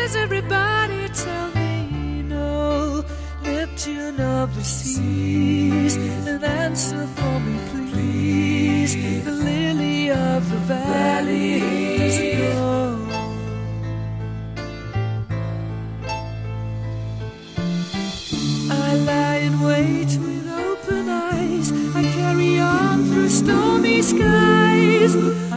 skies, everybody tell me no. Neptune of the seas, an answer for me please. The lily of the valley doesn't know. I lie in wait with open eyes, I carry on through stormy skies.